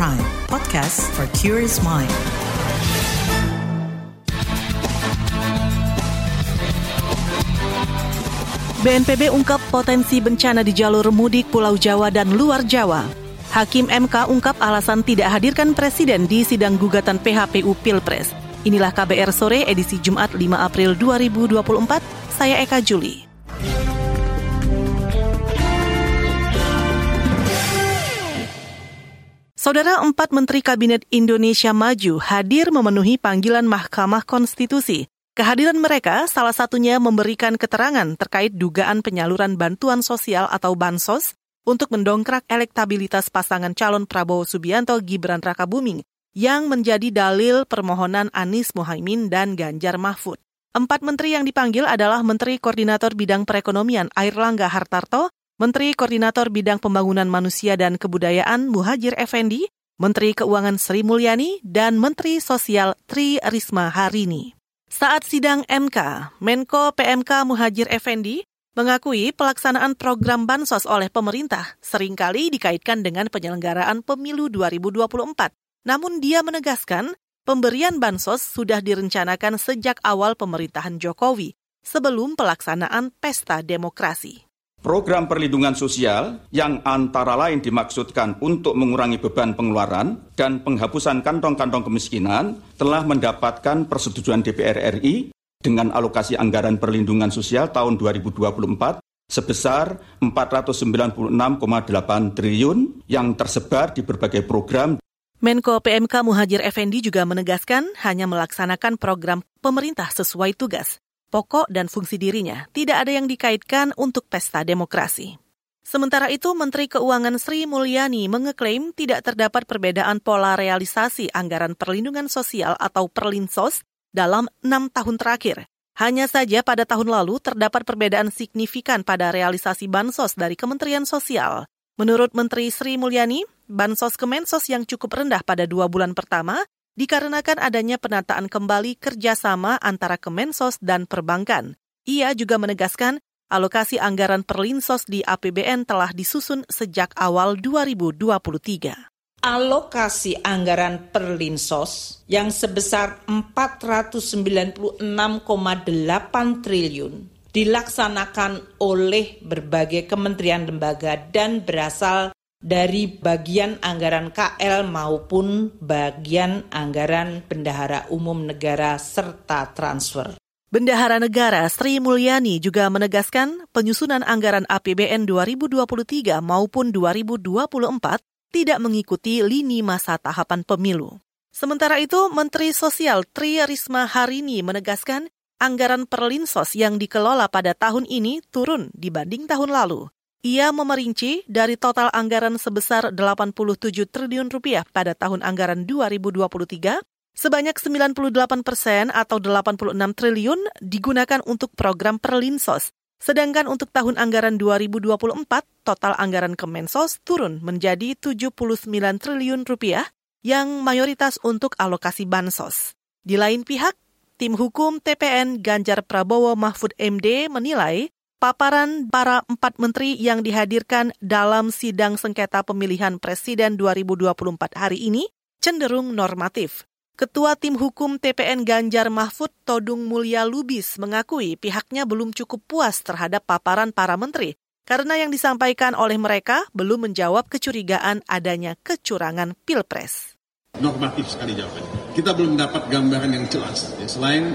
Prime, podcast for curious mind. BNPB ungkap potensi bencana di jalur mudik Pulau Jawa dan luar Jawa. Hakim MK ungkap alasan tidak hadirkan Presiden di sidang gugatan PHPU Pilpres. Inilah KBR Sore edisi Jumat 5 April 2024, saya Eka Juli. Saudara, 4 Menteri Kabinet Indonesia Maju hadir memenuhi panggilan Mahkamah Konstitusi. Kehadiran mereka salah satunya memberikan keterangan terkait dugaan penyaluran bantuan sosial atau bansos untuk mendongkrak elektabilitas pasangan calon Prabowo Subianto Gibran Rakabuming yang menjadi dalil permohonan Anies Mohaimin dan Ganjar Mahfud. 4 menteri yang dipanggil adalah Menteri Koordinator Bidang Perekonomian Airlangga Hartarto, Menteri Koordinator Bidang Pembangunan Manusia dan Kebudayaan Muhadjir Effendi, Menteri Keuangan Sri Mulyani, dan Menteri Sosial Tri Risma Harini. Saat sidang MK, Menko PMK Muhadjir Effendi mengakui pelaksanaan program bansos oleh pemerintah seringkali dikaitkan dengan penyelenggaraan pemilu 2024. Namun dia menegaskan pemberian bansos sudah direncanakan sejak awal pemerintahan Jokowi sebelum pelaksanaan pesta demokrasi. Program perlindungan sosial yang antara lain dimaksudkan untuk mengurangi beban pengeluaran dan penghapusan kantong-kantong kemiskinan telah mendapatkan persetujuan DPR RI dengan alokasi anggaran perlindungan sosial tahun 2024 sebesar 496,8 triliun yang tersebar di berbagai program. Menko PMK Muhadjir Effendi juga menegaskan hanya melaksanakan program pemerintah sesuai tugas. Pokok dan fungsi dirinya tidak ada yang dikaitkan untuk pesta demokrasi. Sementara itu, Menteri Keuangan Sri Mulyani mengeklaim tidak terdapat perbedaan pola realisasi anggaran perlindungan sosial atau Perlinsos dalam 6 tahun terakhir. Hanya saja pada tahun lalu terdapat perbedaan signifikan pada realisasi bansos dari Kementerian Sosial. Menurut Menteri Sri Mulyani, bansos Kemensos yang cukup rendah pada 2 bulan pertama dikarenakan adanya penataan kembali kerjasama antara Kemensos dan perbankan. Ia juga menegaskan alokasi anggaran Perlinsos di APBN telah disusun sejak awal 2023. Alokasi anggaran Perlinsos yang sebesar 496,8 triliun dilaksanakan oleh berbagai kementerian lembaga dan berasal dari bagian anggaran KL maupun bagian anggaran Bendahara Umum Negara serta transfer. Bendahara Negara Sri Mulyani juga menegaskan penyusunan anggaran APBN 2023 maupun 2024 tidak mengikuti lini masa tahapan pemilu. Sementara itu, Menteri Sosial Tri Risma Harini menegaskan anggaran Perlinsos yang dikelola pada tahun ini turun dibanding tahun lalu. Ia memerinci dari total anggaran sebesar 87 triliun rupiah pada tahun anggaran 2023, sebanyak 98% atau 86 triliun digunakan untuk program Perlinsos. Sedangkan untuk tahun anggaran 2024, total anggaran Kemensos turun menjadi 79 triliun rupiah yang mayoritas untuk alokasi bansos. Di lain pihak, tim hukum TPN Ganjar Prabowo Mahfud MD menilai paparan para 4 menteri yang dihadirkan dalam sidang sengketa pemilihan presiden 2024 hari ini cenderung normatif. Ketua tim hukum TPN Ganjar Mahfud Todung Mulya Lubis mengakui pihaknya belum cukup puas terhadap paparan para menteri karena yang disampaikan oleh mereka belum menjawab kecurigaan adanya kecurangan Pilpres. Normatif sekali jawabannya. Kita belum mendapat gambaran yang jelas selain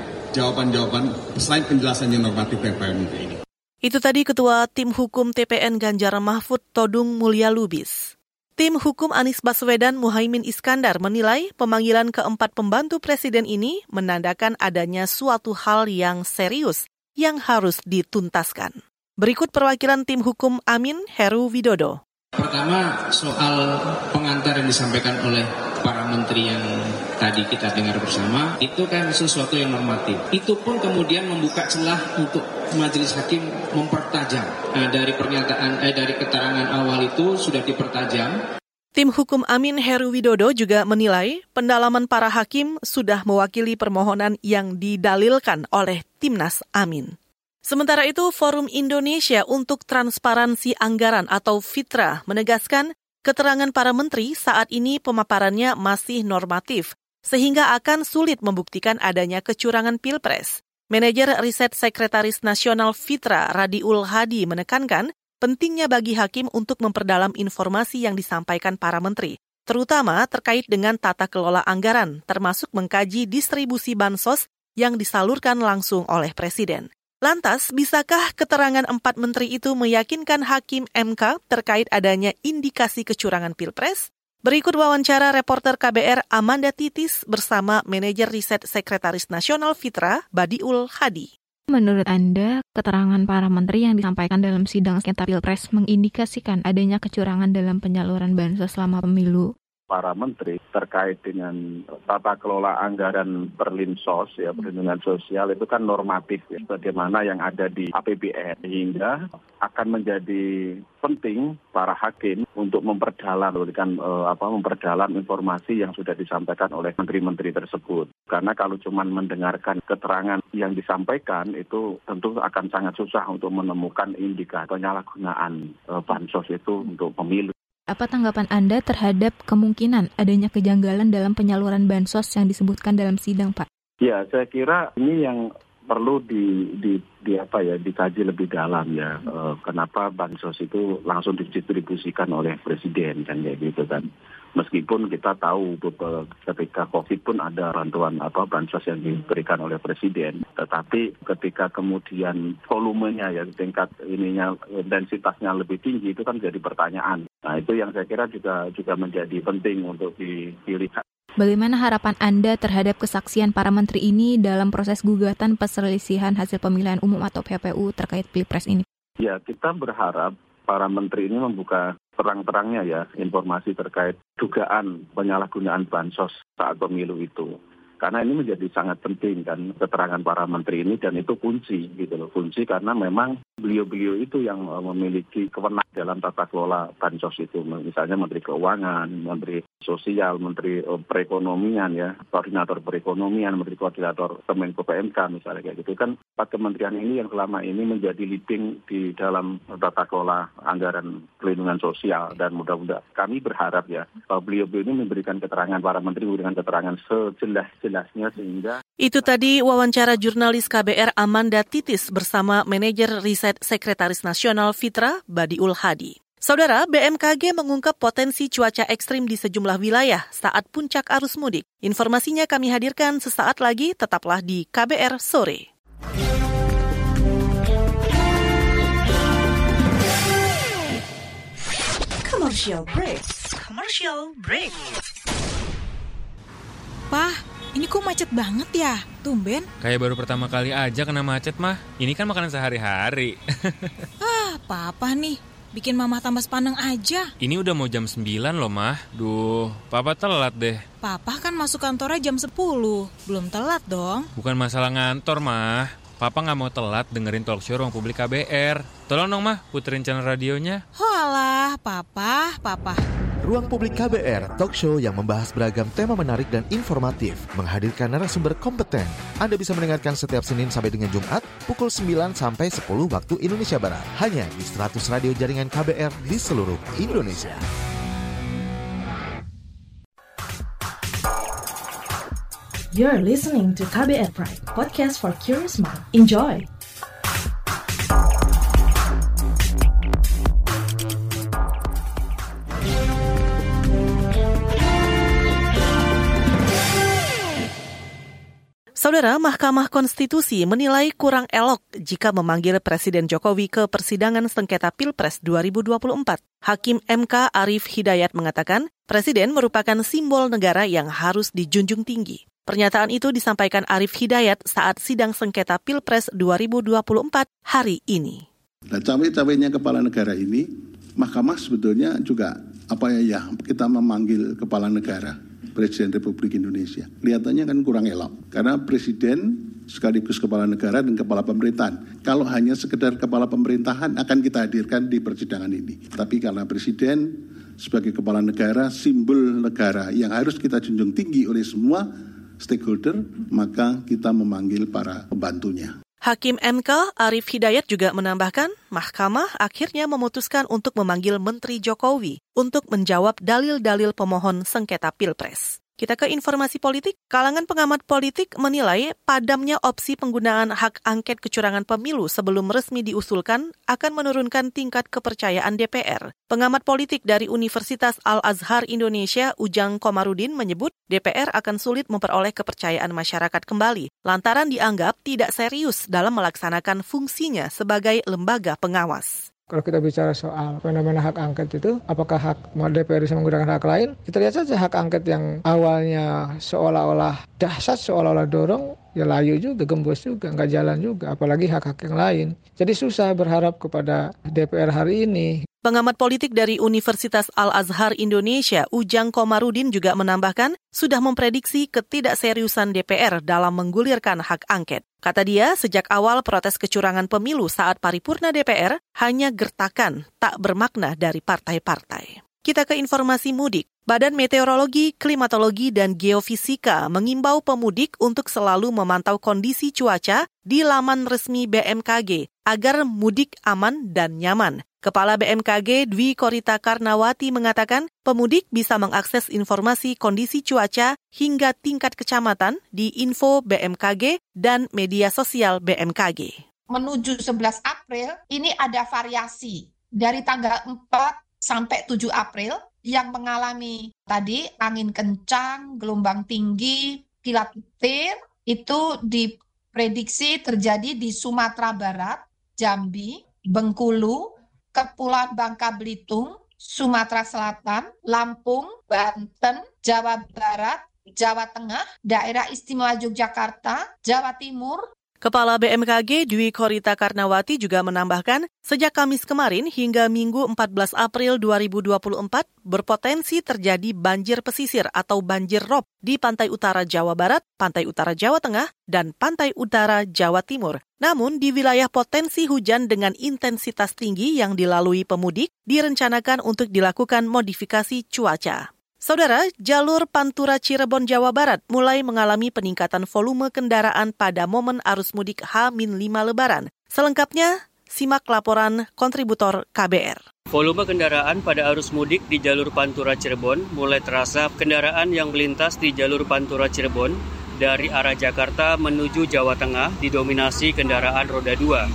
penjelasan yang normatif dari para menteri ini. Itu tadi Ketua Tim Hukum TPN Ganjar Mahfud Todung Mulya Lubis. Tim Hukum Anies Baswedan Muhaimin Iskandar menilai pemanggilan keempat pembantu presiden ini menandakan adanya suatu hal yang serius yang harus dituntaskan. Berikut perwakilan Tim Hukum Amin Heru Widodo. Pertama, soal pengantar yang disampaikan oleh para menteri yang tadi kita dengar bersama, itu kan sesuatu yang normatif. Itu pun kemudian membuka celah untuk majelis hakim mempertajam. Dari keterangan awal itu sudah dipertajam. Tim Hukum Amin Heru Widodo juga menilai pendalaman para hakim sudah mewakili permohonan yang didalilkan oleh Timnas Amin. Sementara itu, Forum Indonesia untuk Transparansi Anggaran atau FITRA menegaskan keterangan para menteri saat ini pemaparannya masih normatif, sehingga akan sulit membuktikan adanya kecurangan Pilpres. Manajer Riset Sekretaris Nasional Fitra, Radiul Hadi, menekankan pentingnya bagi hakim untuk memperdalam informasi yang disampaikan para menteri, terutama terkait dengan tata kelola anggaran, termasuk mengkaji distribusi bansos yang disalurkan langsung oleh Presiden. Lantas, bisakah keterangan 4 menteri itu meyakinkan Hakim MK terkait adanya indikasi kecurangan Pilpres? Berikut wawancara reporter KBR Amanda Titis bersama manajer riset Sekretaris Nasional Fitra, Badiul Hadi. Menurut Anda, keterangan para menteri yang disampaikan dalam sidang sengketa Pilpres mengindikasikan adanya kecurangan dalam penyaluran bansos selama pemilu? Para menteri terkait dengan tata kelola anggaran Perlinsos, ya, perlindungan sosial itu kan normatif, ya, bagaimana yang ada di APBN, sehingga akan menjadi penting para hakim untuk memperdalam informasi yang sudah disampaikan oleh menteri-menteri tersebut. Karena kalau cuma mendengarkan keterangan yang disampaikan itu tentu akan sangat susah untuk menemukan indikator penyalahgunaan bansos itu untuk pemilu. Apa tanggapan Anda terhadap kemungkinan adanya kejanggalan dalam penyaluran bansos yang disebutkan dalam sidang, Pak? Ya, saya kira ini yang perlu dikaji lebih dalam, ya. Kenapa bansos itu langsung didistribusikan oleh Presiden, kan, kayak gitu kan. Meskipun kita tahu ketika COVID pun ada bantuan bansos yang diberikan oleh Presiden, tetapi ketika kemudian volumenya, ya, tingkat intensitasnya lebih tinggi, itu kan jadi pertanyaan. Nah, itu yang saya kira juga menjadi penting untuk dilihat. Bagaimana harapan Anda terhadap kesaksian para menteri ini dalam proses gugatan perselisihan hasil pemilihan umum atau PPU terkait Pilpres ini? Ya, kita berharap para menteri ini membuka terang-terangnya, ya, informasi terkait dugaan penyalahgunaan bansos saat pemilu itu. Karena ini menjadi sangat penting, kan, keterangan para menteri ini, dan itu kunci, gitu loh. Kunci karena memang beliau-beliau itu yang memiliki kewenangan dalam tata kelola bansos itu. Misalnya Menteri Keuangan, Menteri Sosial, Menteri Perekonomian, ya, Koordinator Perekonomian, Menteri Koordinator Kemenko PMK, misalnya kayak gitu. Kan 4 kementerian ini yang selama ini menjadi leading di dalam tata kelola anggaran pelindungan sosial, dan mudah-mudahan kami berharap, ya, beliau-beliau ini memberikan keterangan para menteri dengan keterangan sejelas-jelasnya sehingga. Itu tadi wawancara jurnalis KBR Amanda Titis bersama manajer riset Sekretaris Nasional Fitra, Badiul Hadi. Saudara, BMKG mengungkap potensi cuaca ekstrim di sejumlah wilayah saat puncak arus mudik. Informasinya kami hadirkan sesaat lagi, tetaplah di KBR Sore. Commercial break. Pah, ini kok macet banget ya? Tumben. Kayak baru pertama kali aja kena macet, mah. Ini kan makanan sehari-hari. Papa nih, bikin mama tambah sepaneng aja. Ini udah mau jam 9 loh, mah. Duh, papa telat deh. Papa kan masuk kantornya jam 10. Belum telat dong. Bukan masalah ngantor, mah. Papa gak mau telat dengerin talkshow Ruang Publik KBR. Tolong dong, mah, puterin channel radionya. Hoalah, Papa. Ruang Publik KBR, talkshow yang membahas beragam tema menarik dan informatif, menghadirkan narasumber kompeten. Anda bisa mendengarkan setiap Senin sampai dengan Jumat, pukul 9 sampai 10 waktu Indonesia Barat. Hanya di 100 radio jaringan KBR di seluruh Indonesia. You're listening to KBR Pride, podcast for curious mind. Enjoy! Saudara, Mahkamah Konstitusi menilai kurang elok jika memanggil Presiden Jokowi ke persidangan sengketa Pilpres 2024. Hakim MK Arief Hidayat mengatakan, Presiden merupakan simbol negara yang harus dijunjung tinggi. Pernyataan itu disampaikan Arief Hidayat saat sidang sengketa Pilpres 2024 hari ini. Nah, cawe-cawenya kepala negara ini, Mahkamah sebetulnya juga kita memanggil kepala negara, Presiden Republik Indonesia. Kelihatannya kan kurang elok, karena Presiden sekaligus kepala negara dan kepala pemerintahan. Kalau hanya sekedar kepala pemerintahan akan kita hadirkan di persidangan ini. Tapi karena Presiden sebagai kepala negara, simbol negara yang harus kita junjung tinggi oleh semua stakeholder, maka kita memanggil para pembantunya. Hakim MK Arief Hidayat juga menambahkan, Mahkamah akhirnya memutuskan untuk memanggil Menteri Jokowi untuk menjawab dalil-dalil pemohon sengketa Pilpres. Kita ke informasi politik. Kalangan pengamat politik menilai padamnya opsi penggunaan hak angket kecurangan pemilu sebelum resmi diusulkan akan menurunkan tingkat kepercayaan DPR. Pengamat politik dari Universitas Al-Azhar Indonesia, Ujang Komarudin, menyebut DPR akan sulit memperoleh kepercayaan masyarakat kembali, lantaran dianggap tidak serius dalam melaksanakan fungsinya sebagai lembaga pengawas. Kalau kita bicara soal fenomena hak angket itu, apakah hak DPR bisa menggunakan hak lain? Kita lihat saja hak angket yang awalnya seolah-olah dahsyat, seolah-olah dorong, ya layu juga, gembos juga, nggak jalan juga, apalagi hak-hak yang lain. Jadi susah berharap kepada DPR hari ini. Pengamat politik dari Universitas Al-Azhar Indonesia, Ujang Komarudin, juga menambahkan sudah memprediksi ketidakseriusan DPR dalam menggulirkan hak angket. Kata dia, sejak awal protes kecurangan pemilu saat paripurna DPR hanya gertakan, tak bermakna dari partai-partai. Kita ke informasi mudik. Badan Meteorologi, Klimatologi, dan Geofisika mengimbau pemudik untuk selalu memantau kondisi cuaca di laman resmi BMKG agar mudik aman dan nyaman. Kepala BMKG Dwi Korita Karnawati mengatakan pemudik bisa mengakses informasi kondisi cuaca hingga tingkat kecamatan di info BMKG dan media sosial BMKG. Menuju 11 April ini ada variasi dari tanggal 4 sampai 7 April yang mengalami tadi angin kencang, gelombang tinggi, kilat petir, itu diprediksi terjadi di Sumatera Barat, Jambi, Bengkulu, Kepulauan Bangka Belitung, Sumatera Selatan, Lampung, Banten, Jawa Barat, Jawa Tengah, Daerah Istimewa Yogyakarta, Jawa Timur. Kepala BMKG Dwi Korita Karnawati juga menambahkan, sejak Kamis kemarin hingga Minggu 14 April 2024 berpotensi terjadi banjir pesisir atau banjir rob di pantai utara Jawa Barat, pantai utara Jawa Tengah, dan pantai utara Jawa Timur. Namun di wilayah potensi hujan dengan intensitas tinggi yang dilalui pemudik direncanakan untuk dilakukan modifikasi cuaca. Saudara, jalur Pantura Cirebon Jawa Barat mulai mengalami peningkatan volume kendaraan pada momen arus mudik H-5 Lebaran. Selengkapnya, simak laporan kontributor KBR. Volume kendaraan pada arus mudik di jalur Pantura Cirebon mulai terasa. Kendaraan yang melintas di jalur Pantura Cirebon dari arah Jakarta menuju Jawa Tengah didominasi kendaraan roda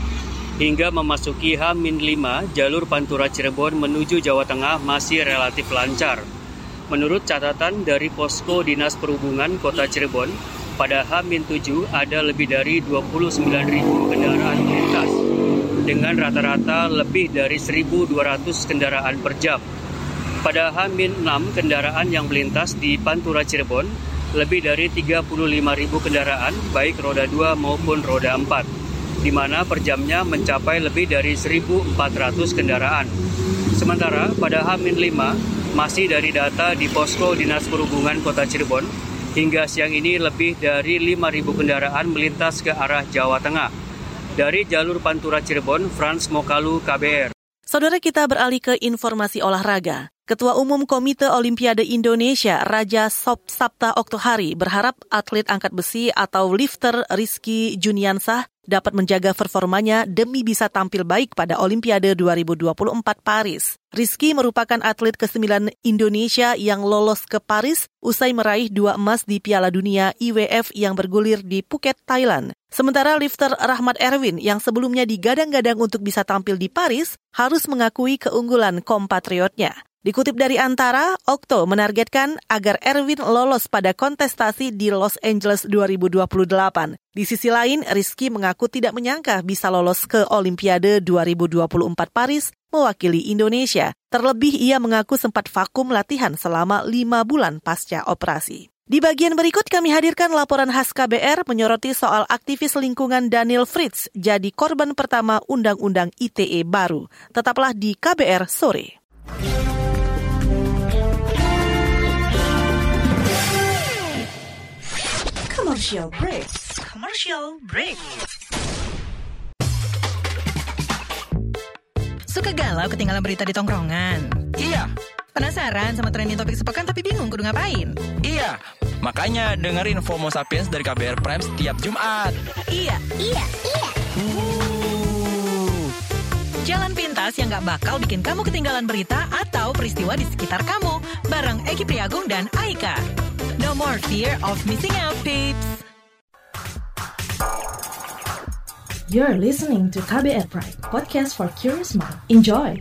2. Hingga memasuki H-5, jalur Pantura Cirebon menuju Jawa Tengah masih relatif lancar. Menurut catatan dari Posko Dinas Perhubungan Kota Cirebon, pada H-7 ada lebih dari 29.000 kendaraan melintas, dengan rata-rata lebih dari 1.200 kendaraan per jam. Pada H-6 kendaraan yang melintas di Pantura Cirebon, lebih dari 35.000 kendaraan, baik roda 2 maupun roda 4, di mana per jamnya mencapai lebih dari 1.400 kendaraan. Sementara pada H-5, masih dari data di Posko Dinas Perhubungan Kota Cirebon, hingga siang ini lebih dari 5.000 kendaraan melintas ke arah Jawa Tengah. Dari jalur Pantura Cirebon, Frans Mokalu, KBR. Saudara, kita beralih ke informasi olahraga. Ketua Umum Komite Olimpiade Indonesia, Raja Sabta Oktohari, berharap atlet angkat besi atau lifter Rizky Juniansah dapat menjaga performanya demi bisa tampil baik pada Olimpiade 2024 Paris. Rizky merupakan atlet ke-9 Indonesia yang lolos ke Paris usai meraih 2 emas di Piala Dunia IWF yang bergulir di Phuket, Thailand. Sementara lifter Rahmat Erwin yang sebelumnya digadang-gadang untuk bisa tampil di Paris harus mengakui keunggulan kompatriotnya. Dikutip dari Antara, Okto menargetkan agar Erwin lolos pada kontestasi di Los Angeles 2028. Di sisi lain, Rizky mengaku tidak menyangka bisa lolos ke Olimpiade 2024 Paris mewakili Indonesia. Terlebih, ia mengaku sempat vakum latihan selama 5 bulan pasca operasi. Di bagian berikut kami hadirkan laporan khas KBR menyoroti soal aktivis lingkungan Daniel Fritz jadi korban pertama Undang-Undang ITE baru. Tetaplah di KBR Sore. Commercial break. Suka galau ketinggalan berita di tongkrongan? Iya. Penasaran sama trending topik sepekan tapi bingung kudu ngapain? Iya. Makanya dengerin FOMO Sapiens dari KBR Prime setiap Jumat. Iya. Jalan pintas yang gak bakal bikin kamu ketinggalan berita atau peristiwa di sekitar kamu. Bareng Eki Priagung dan Aika. No more fear of missing out, peeps. You're listening to KBR Pride, podcast for curious mind. Enjoy!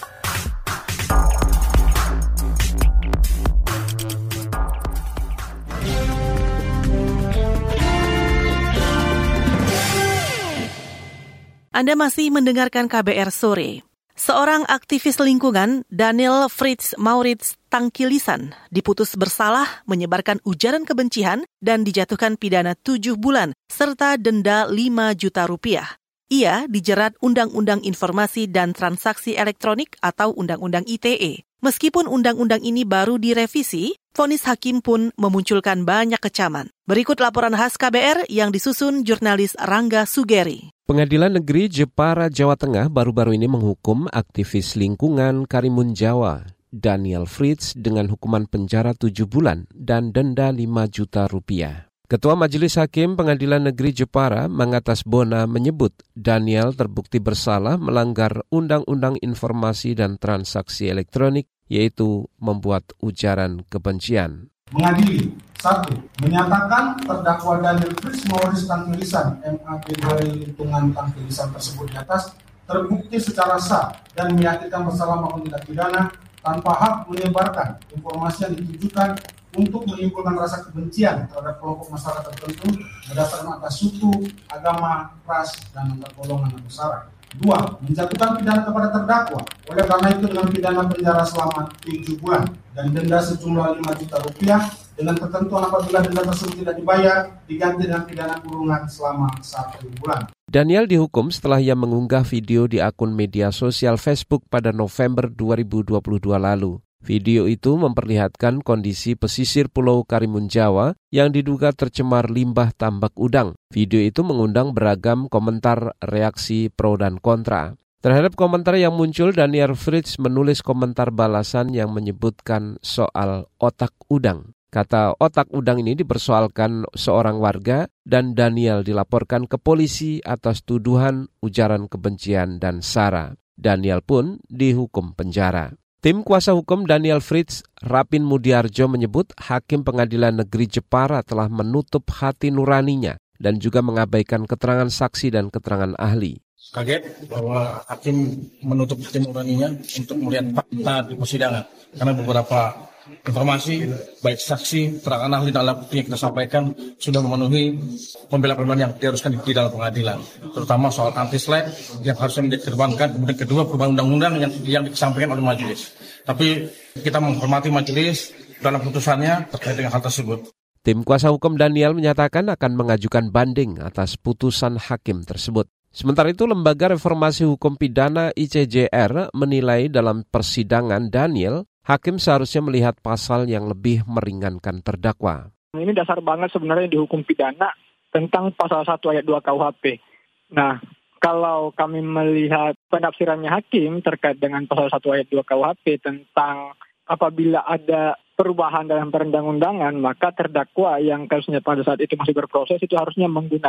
Anda masih mendengarkan KBR Sore. Seorang aktivis lingkungan, Daniel Fritz Maurits Tangkilisan, diputus bersalah menyebarkan ujaran kebencian dan dijatuhkan pidana 7 bulan serta denda 5 juta rupiah. Ia dijerat Undang-Undang Informasi dan Transaksi Elektronik atau Undang-Undang ITE. Meskipun undang-undang ini baru direvisi, vonis hakim pun memunculkan banyak kecaman. Berikut laporan khas KBR yang disusun jurnalis Rangga Sugeri. Pengadilan Negeri Jepara, Jawa Tengah baru-baru ini menghukum aktivis lingkungan Karimun Jawa, Daniel Fritz, dengan hukuman penjara 7 bulan dan denda 5 juta rupiah. Ketua Majelis Hakim Pengadilan Negeri Jepara, Mangatas Bona, menyebut Daniel terbukti bersalah melanggar Undang-Undang Informasi dan Transaksi Elektronik, yaitu membuat ujaran kebencian. Mengadili 1. Menyatakan terdakwa Daniel Fritz Maurits Tangkilisan MAP dari lingkungan Tangkilisan tersebut di atas terbukti secara sah dan meyakinkan bersalah maupun tidak pidana tanpa hak menyebarkan informasi yang ditujukan untuk menimbulkan rasa kebencian terhadap kelompok masyarakat tertentu berdasarkan atas suku, agama, ras, dan antar golongan atau sara. 2. Menjatuhkan pidana kepada terdakwa. Oleh karena itu dengan pidana penjara selama 7 bulan dan denda sejumlah 5 juta rupiah dengan ketentuan apabila denda tersebut tidak dibayar diganti dengan pidana kurungan selama 1 bulan. Daniel dihukum setelah ia mengunggah video di akun media sosial Facebook pada November 2022 lalu. Video itu memperlihatkan kondisi pesisir Pulau Karimun Jawa yang diduga tercemar limbah tambak udang. Video itu mengundang beragam komentar reaksi pro dan kontra. Terhadap komentar yang muncul, Daniel Fritz menulis komentar balasan yang menyebutkan soal otak udang. Kata otak udang ini dipersoalkan seorang warga dan Daniel dilaporkan ke polisi atas tuduhan ujaran kebencian dan sara. Daniel pun dihukum penjara. Tim kuasa hukum Daniel Fritz, Rapin Mudiarjo, menyebut Hakim Pengadilan Negeri Jepara telah menutup hati nuraninya dan juga mengabaikan keterangan saksi dan keterangan ahli. Kaget bahwa hakim menutup hati nuraninya untuk melihat fakta di persidangan. Karena beberapa informasi, baik saksi, keterangan ahli dan alat bukti yang kita sampaikan sudah memenuhi pembela-pembelaan yang diharuskan di dalam pengadilan. Terutama soal anti-slap yang harusnya dikedepankan, kemudian kedua perubahan undang-undang yang disampaikan oleh majelis. Tapi kita menghormati majelis dalam putusannya terkait dengan hal tersebut. Tim kuasa hukum Daniel menyatakan akan mengajukan banding atas putusan hakim tersebut. Sementara itu, Lembaga Reformasi Hukum Pidana ICJR menilai dalam persidangan Daniel, hakim seharusnya melihat pasal yang lebih meringankan terdakwa. Ini dasar banget sebenarnya di hukum pidana tentang pasal 1 ayat 2 KUHP. Nah, kalau kami melihat penafsirannya hakim terkait dengan pasal 1 ayat 2 KUHP tentang apabila ada perubahan dalam perundang-undangan, maka terdakwa yang kasusnya pada saat itu masih berproses itu harusnya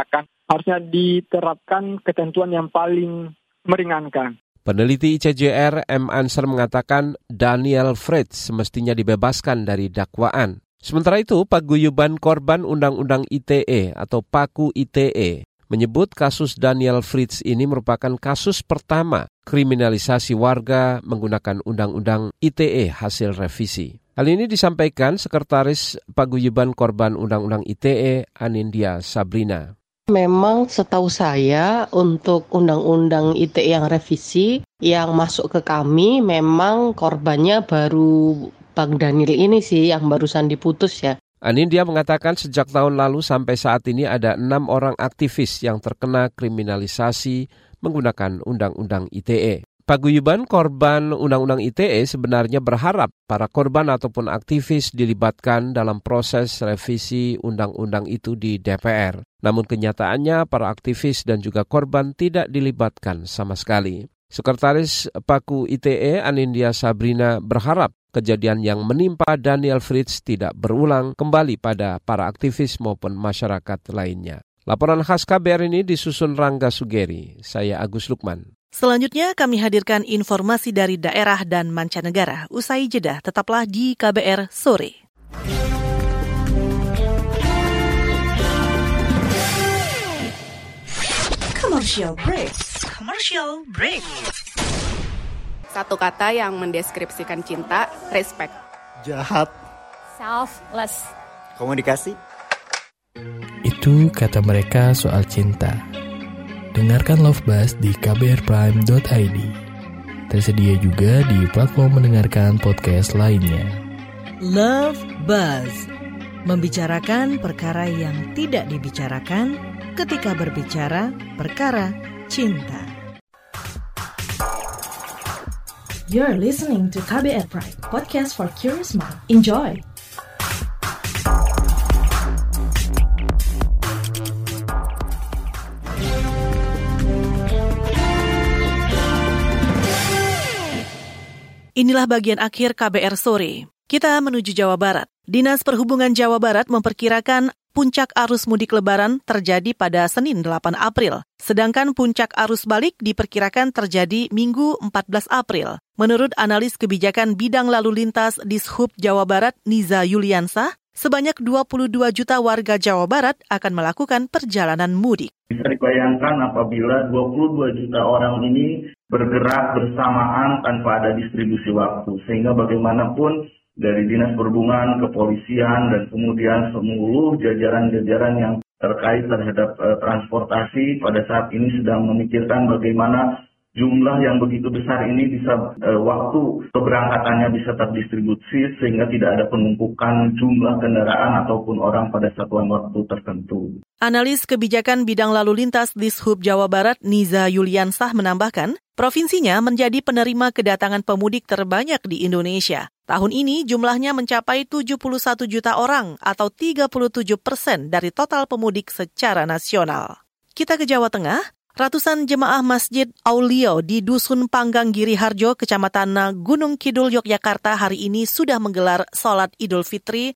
diterapkan ketentuan yang paling meringankan. Peneliti ICJR M. Ansar mengatakan Daniel Fritz semestinya dibebaskan dari dakwaan. Sementara itu, Paguyuban Korban Undang-Undang ITE atau PAKU ITE menyebut kasus Daniel Fritz ini merupakan kasus pertama kriminalisasi warga menggunakan Undang-Undang ITE hasil revisi. Hal ini disampaikan Sekretaris Paguyuban Korban Undang-Undang ITE Anindya Sabrina. Memang setahu saya untuk Undang-Undang ITE yang revisi yang masuk ke kami memang korbannya baru Bang Daniel ini sih yang barusan diputus ya. Anindya mengatakan sejak tahun lalu sampai saat ini ada 6 orang aktivis yang terkena kriminalisasi menggunakan Undang-Undang ITE. Paguyuban Korban Undang-Undang ITE sebenarnya berharap para korban ataupun aktivis dilibatkan dalam proses revisi undang-undang itu di DPR. Namun kenyataannya para aktivis dan juga korban tidak dilibatkan sama sekali. Sekretaris Paku ITE Anindya Sabrina berharap kejadian yang menimpa Daniel Fritz tidak berulang kembali pada para aktivis maupun masyarakat lainnya. Laporan khas KBR ini disusun Rangga Sugeri. Saya Agus Lukman. Selanjutnya kami hadirkan informasi dari daerah dan mancanegara. Usai jeda, tetaplah di KBR Sore. Commercial break. Satu kata yang mendeskripsikan cinta, respect. Jahat. Selfless. Komunikasi. Itu kata mereka soal cinta. Dengarkan Love Buzz di kbrprime.id. Tersedia juga di platform mendengarkan podcast lainnya. Love Buzz. Membicarakan perkara yang tidak dibicarakan ketika berbicara perkara cinta. You're listening to KBR Prime, podcast for curious mind. Enjoy! Inilah bagian akhir KBR Sore. Kita menuju Jawa Barat. Dinas Perhubungan Jawa Barat memperkirakan puncak arus mudik Lebaran terjadi pada Senin 8 April. Sedangkan puncak arus balik diperkirakan terjadi Minggu 14 April. Menurut analis kebijakan bidang lalu lintas Dishub Jawa Barat, Niza Yuliansah, sebanyak 22 juta warga Jawa Barat akan melakukan perjalanan mudik. Bisa dibayangkan apabila 22 juta orang ini bergerak bersamaan tanpa ada distribusi waktu. Sehingga bagaimanapun dari Dinas Perhubungan, Kepolisian, dan kemudian seluruh jajaran-jajaran yang terkait terhadap transportasi pada saat ini sedang memikirkan bagaimana jumlah yang begitu besar ini bisa waktu keberangkatannya bisa terdistribusi sehingga tidak ada penumpukan jumlah kendaraan ataupun orang pada satuan waktu tertentu. Analis kebijakan bidang lalu lintas Dishub Jawa Barat Niza Yuliansah menambahkan, provinsinya menjadi penerima kedatangan pemudik terbanyak di Indonesia. Tahun ini jumlahnya mencapai 71 juta orang atau 37% dari total pemudik secara nasional. Kita ke Jawa Tengah. Ratusan jemaah Masjid Aulia di Dusun Panggang Giriharjo, Kecamatan Gunung Kidul, Yogyakarta hari ini sudah menggelar sholat Idul Fitri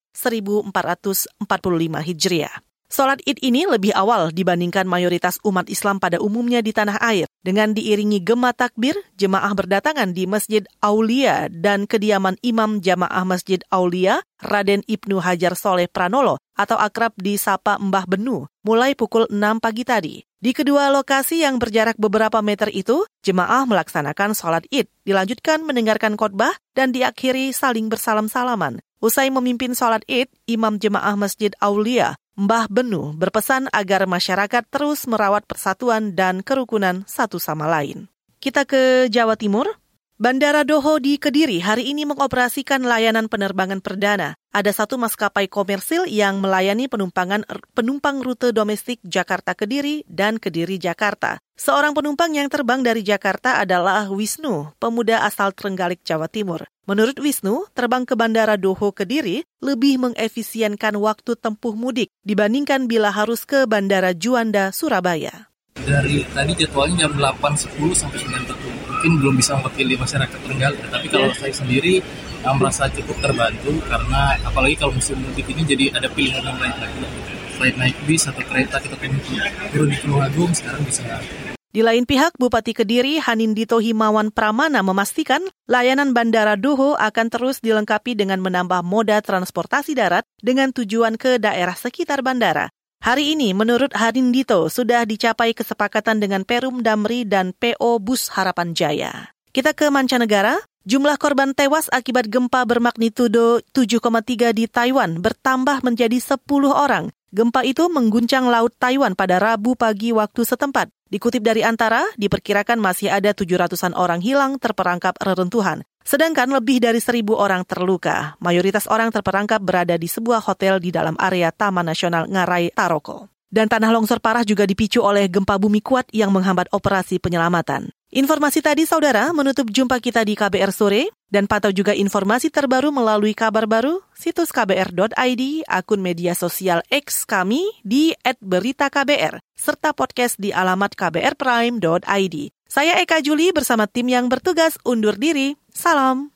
1445 Hijriah. Sholat Id ini lebih awal dibandingkan mayoritas umat Islam pada umumnya di tanah air. Dengan diiringi gema takbir, jemaah berdatangan di Masjid Aulia dan kediaman Imam Jamaah Masjid Aulia, Raden Ibnu Hajar Soleh Pranolo atau akrab disapa Mbah Benu, mulai pukul 6 pagi tadi. Di kedua lokasi yang berjarak beberapa meter itu, jemaah melaksanakan sholat Id, dilanjutkan mendengarkan khotbah dan diakhiri saling bersalam-salaman. Usai memimpin sholat Id, Imam Jemaah Masjid Aulia, Mbah Benu, berpesan agar masyarakat terus merawat persatuan dan kerukunan satu sama lain. Kita ke Jawa Timur. Bandara Doho di Kediri hari ini mengoperasikan layanan penerbangan perdana. Ada satu maskapai komersil yang melayani penumpang rute domestik Jakarta-Kediri dan Kediri-Jakarta. Seorang penumpang yang terbang dari Jakarta adalah Wisnu, pemuda asal Trenggalek, Jawa Timur. Menurut Wisnu, terbang ke Bandara Doho Kediri lebih mengefisienkan waktu tempuh mudik dibandingkan bila harus ke Bandara Juanda, Surabaya. Dari tadi jadwalnya jam 8.10 sampai 9.30. Mungkin belum bisa mewakili masyarakat Trenggalek, tapi kalau saya sendiri merasa cukup terbantu karena apalagi kalau musim mudik ini jadi ada pilihan yang lain lagi. Selain naik bis atau kereta kita pengen turun di Tulungagung, sekarang bisa. Di lain pihak, Bupati Kediri Hanindito Himawan Pramana memastikan layanan Bandara Doho akan terus dilengkapi dengan menambah moda transportasi darat dengan tujuan ke daerah sekitar bandara. Hari ini, menurut Hanindito, sudah dicapai kesepakatan dengan Perum Damri dan PO Bus Harapan Jaya. Kita ke mancanegara. Jumlah korban tewas akibat gempa bermagnitudo 7,3 di Taiwan bertambah menjadi 10 orang. Gempa itu mengguncang laut Taiwan pada Rabu pagi waktu setempat. Dikutip dari Antara, diperkirakan masih ada 700-an orang hilang terperangkap reruntuhan. Sedangkan lebih dari 1.000 orang terluka. Mayoritas orang terperangkap berada di sebuah hotel di dalam area Taman Nasional Ngarai Taroko. Dan tanah longsor parah juga dipicu oleh gempa bumi kuat yang menghambat operasi penyelamatan. Informasi tadi, saudara, menutup jumpa kita di KBR Sore. Dan pantau juga informasi terbaru melalui kabar baru, situs kbr.id, akun media sosial X kami di @beritaKBR, serta podcast di alamat kbrprime.id. Saya Eka Juli bersama tim yang bertugas undur diri. Salam.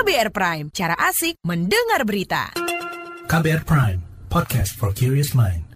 KBR Prime, cara asik mendengar berita. KBR Prime, podcast for curious mind.